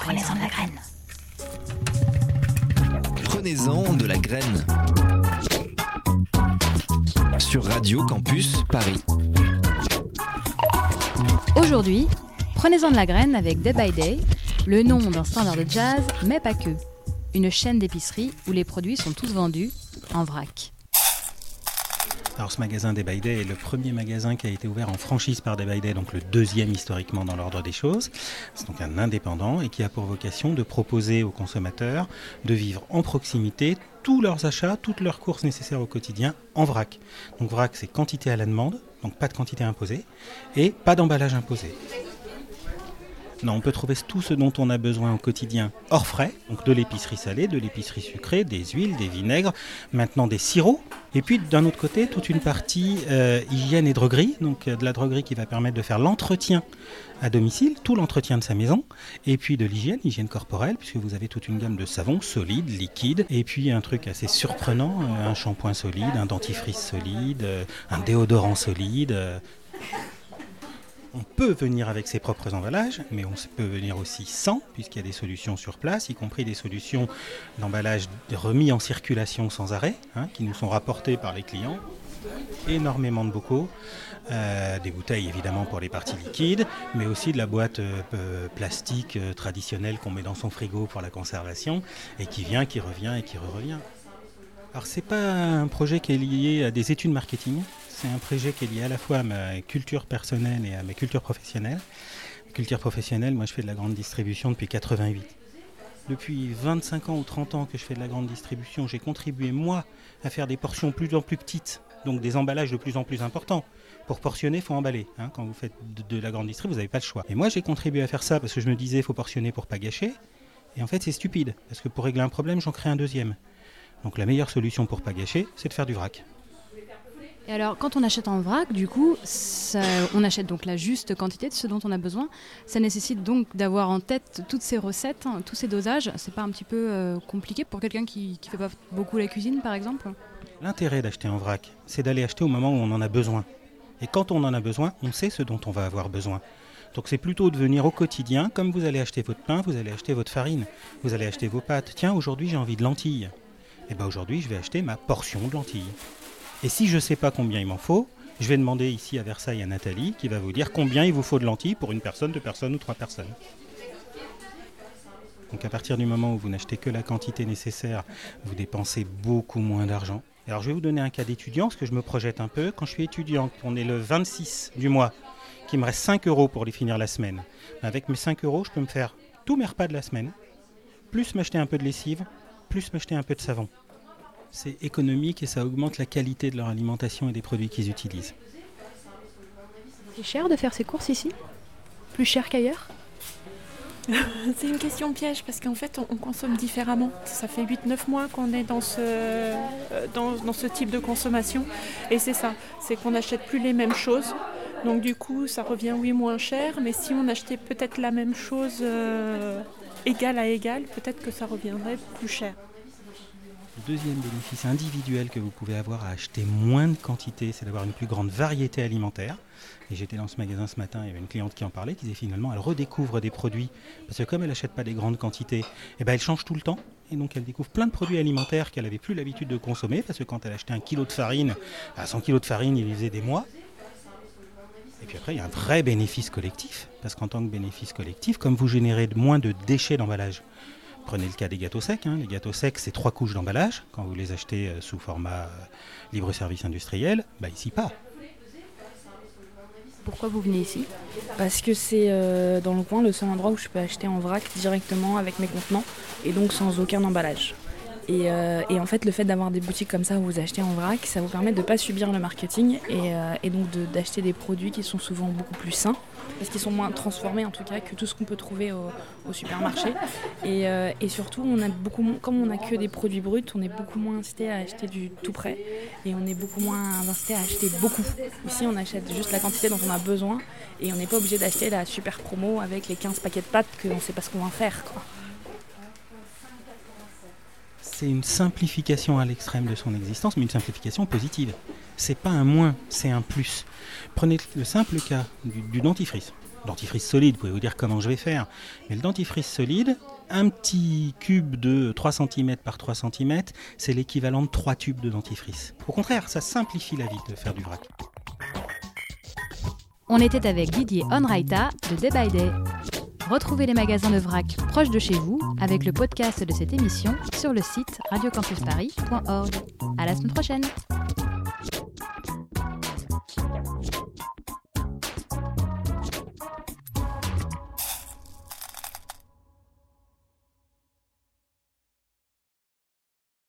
Prenez-en de la graine. Prenez-en de la graine. Sur Radio Campus Paris. Aujourd'hui, prenez-en de la graine avec Day by Day, le nom d'un standard de jazz, mais pas que. Une chaîne d'épicerie où les produits sont tous vendus en vrac. Alors ce magasin Day by Day est le premier magasin qui a été ouvert en franchise par Day by Day, donc le deuxième historiquement dans l'ordre des choses. C'est donc un indépendant et qui a pour vocation de proposer aux consommateurs de vivre en proximité tous leurs achats, toutes leurs courses nécessaires au quotidien en vrac. Donc vrac, c'est quantité à la demande, donc pas de quantité imposée et pas d'emballage imposé. Non, on peut trouver tout ce dont on a besoin au quotidien hors frais, donc de l'épicerie salée, de l'épicerie sucrée, des huiles, des vinaigres, maintenant des sirops. Et puis d'un autre côté, toute une partie hygiène et droguerie, donc de la droguerie qui va permettre de faire l'entretien à domicile, tout l'entretien de sa maison, et puis de hygiène corporelle, puisque vous avez toute une gamme de savons solides, liquides, et puis un truc assez surprenant, un shampoing solide, un dentifrice solide, un déodorant solide. On peut venir avec ses propres emballages, mais on peut venir aussi sans, puisqu'il y a des solutions sur place, y compris des solutions d'emballage remis en circulation sans arrêt, qui nous sont rapportées par les clients. Énormément de bocaux, des bouteilles évidemment pour les parties liquides, mais aussi de la boîte plastique traditionnelle qu'on met dans son frigo pour la conservation, et qui vient, qui revient et qui revient. Alors c'est pas un projet qui est lié à des études marketing, c'est un projet qui est lié à la fois à ma culture personnelle et à ma culture professionnelle. Culture professionnelle, moi je fais de la grande distribution depuis 88. Depuis 25 ans ou 30 ans que je fais de la grande distribution, j'ai contribué moi à faire des portions de plus en plus petites, donc des emballages de plus en plus importants. Pour portionner, il faut emballer. Quand vous faites de la grande distribution, vous n'avez pas le choix. Et moi j'ai contribué à faire ça parce que je me disais il faut portionner pour pas gâcher. Et en fait c'est stupide, parce que pour régler un problème, j'en crée un deuxième. Donc la meilleure solution pour pas gâcher, c'est de faire du vrac. Et alors, quand on achète en vrac, du coup, on achète donc la juste quantité de ce dont on a besoin. Ça nécessite donc d'avoir en tête toutes ces recettes, tous ces dosages. C'est pas un petit peu compliqué pour quelqu'un qui fait pas beaucoup la cuisine, par exemple ? L'intérêt d'acheter en vrac, c'est d'aller acheter au moment où on en a besoin. Et quand on en a besoin, on sait ce dont on va avoir besoin. Donc c'est plutôt de venir au quotidien, comme vous allez acheter votre pain, vous allez acheter votre farine, vous allez acheter vos pâtes. Tiens, aujourd'hui j'ai envie de lentilles. Et bien aujourd'hui, je vais acheter ma portion de lentilles. Et si je ne sais pas combien il m'en faut, je vais demander ici à Versailles à Nathalie qui va vous dire combien il vous faut de lentilles pour une personne, deux personnes ou trois personnes. Donc à partir du moment où vous n'achetez que la quantité nécessaire, vous dépensez beaucoup moins d'argent. Alors je vais vous donner un cas d'étudiant, parce que je me projette un peu. Quand je suis étudiant, on est le 26 du mois, qu'il me reste 5 € pour les finir la semaine. Avec mes 5 €, je peux me faire tous mes repas de la semaine, plus m'acheter un peu de lessive, plus m'acheter un peu de savon. C'est économique et ça augmente la qualité de leur alimentation et des produits qu'ils utilisent. C'est cher de faire ses courses ici ? Plus cher qu'ailleurs ? C'est une question piège parce qu'en fait on consomme différemment. Ça fait 8-9 mois qu'on est dans ce type de consommation et c'est ça, c'est qu'on n'achète plus les mêmes choses. Donc du coup ça revient moins cher, mais si on achetait peut-être la même chose égal à égal, peut-être que ça reviendrait plus cher. Le deuxième bénéfice individuel que vous pouvez avoir à acheter moins de quantité, c'est d'avoir une plus grande variété alimentaire. Et j'étais dans ce magasin ce matin, il y avait une cliente qui en parlait, qui disait finalement elle redécouvre des produits, parce que comme elle n'achète pas des grandes quantités, elle change tout le temps. Et donc elle découvre plein de produits alimentaires qu'elle n'avait plus l'habitude de consommer, parce que quand elle achetait 1 kilo de farine, 100 kg de farine, il lui faisait des mois. Et puis après, il y a un vrai bénéfice collectif, parce qu'en tant que bénéfice collectif, comme vous générez moins de déchets d'emballage, prenez le cas des gâteaux secs. Les gâteaux secs, c'est 3 couches d'emballage. Quand vous les achetez sous format libre-service industriel, ici pas. Pourquoi vous venez ici ? Parce que c'est dans le coin le seul endroit où je peux acheter en vrac directement avec mes contenants et donc sans aucun emballage. Et en fait, le fait d'avoir des boutiques comme ça où vous achetez en vrac, ça vous permet de ne pas subir le marketing et donc d'acheter des produits qui sont souvent beaucoup plus sains, parce qu'ils sont moins transformés en tout cas que tout ce qu'on peut trouver au supermarché. Et surtout, comme on n'a que des produits bruts, on est beaucoup moins incité à acheter du tout prêt et on est beaucoup moins incité à acheter beaucoup. Ici, on achète juste la quantité dont on a besoin et on n'est pas obligé d'acheter la super promo avec les 15 paquets de pâtes qu'on ne sait pas ce qu'on va en faire, quoi. C'est une simplification à l'extrême de son existence, mais une simplification positive. C'est pas un moins, c'est un plus. Prenez le simple cas du dentifrice. dentifrice solide, vous pouvez vous dire comment je vais faire. Mais le dentifrice solide, un petit cube de 3 cm par 3 cm, c'est l'équivalent de 3 tubes de dentifrice. Au contraire, ça simplifie la vie de faire du vrac. On était avec Didier Onraita de Day by Day. Retrouvez les magasins de vrac proches de chez vous avec le podcast de cette émission sur le site radiocampusparis.org. À la semaine prochaine.